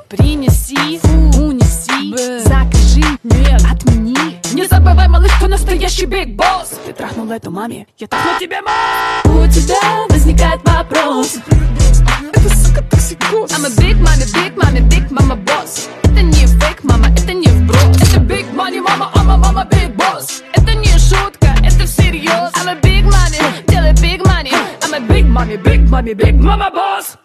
Принеси, унеси, закажи, нет, отмени. Не забывай, малыш, кто настоящий биг босс. Ты трахнул эту маме, я трахну тебе мам. У тебя возникает вопрос: это, сука, токсикоз. I'm a big mama boss. Это не фейк, мама, это не вброс. Это big money, мама, мама, big boss. Это не шутка, это всерьез. I'm a big money, делай big money. I'm a big mama boss.